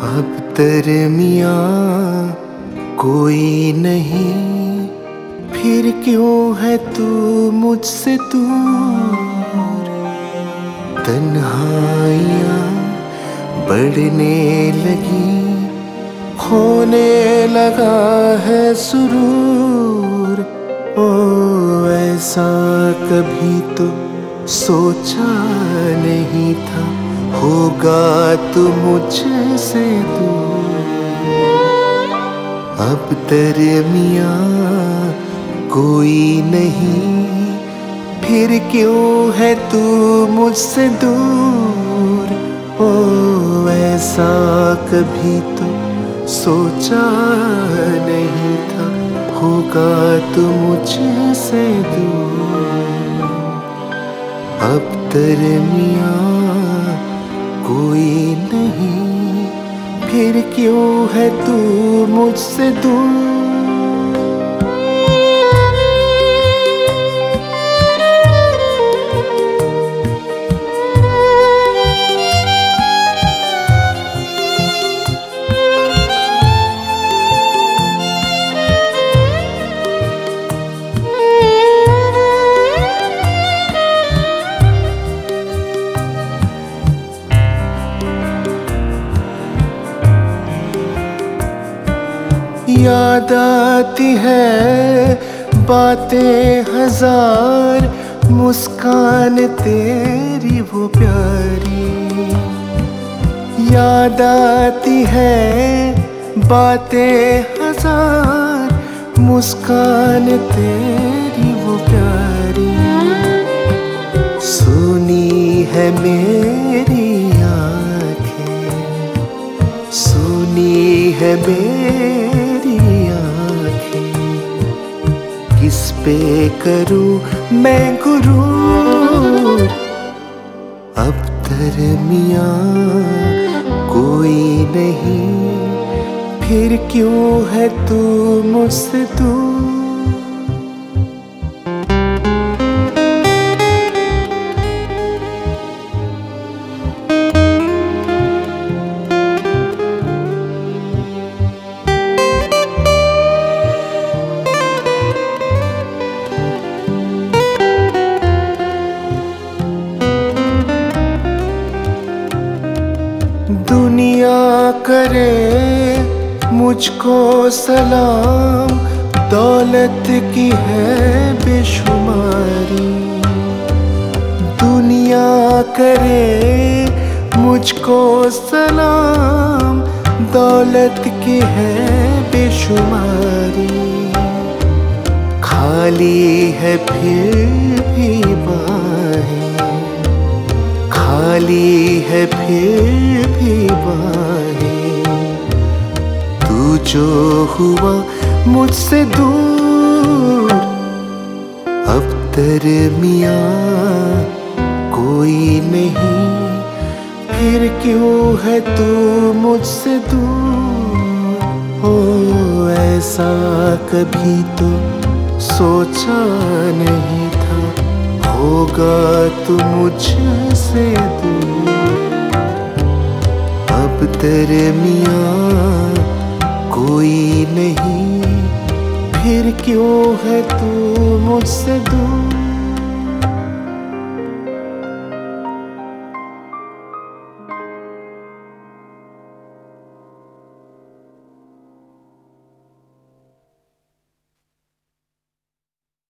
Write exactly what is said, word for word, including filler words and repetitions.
अब दरमियाँ कोई नहीं, फिर क्यों है तू मुझसे दूर। तन्हाइयाँ बढ़ने लगी, होने लगा है सुरूर। ओ ऐसा कभी तो सोचा नहीं था, होगा तू मुझसे दूर। अब दरमियाँ कोई नहीं, फिर क्यों है तू मुझसे दूर। ओ ऐसा कभी तो सोचा नहीं था, होगा तू मुझसे दूर। अब दरमियाँ कोई नहीं, फिर क्यों है तू मुझसे दूर। याद आती है बातें हजार, मुस्कान तेरी वो प्यारी। याद आती है बातें हजार, मुस्कान तेरी वो प्यारी। सुनी है मेरी आँखें, सुनी है मेरी किस पे करूं मैं गुरूर। अब दरमियाँ कोई नहीं, फिर क्यों है तू मुझसे दूर। दुनिया करे मुझको सलाम, दौलत की है बेशुमारी। दुनिया करे मुझको सलाम, दौलत की है बेशुमारी। खाली है फिर भी बाहें, खाली है फिर भी बाहें। तू जो हुआ मुझसे दूर। अब दरमियाँ कोई नहीं, फिर क्यों है तू मुझसे दूर। हो ऐसा कभी तो सोचा नहीं था, होगा तू मुझसे दूर। अब दरमियाँ कोई नहीं, फिर क्यों है तू मुझसे दूर।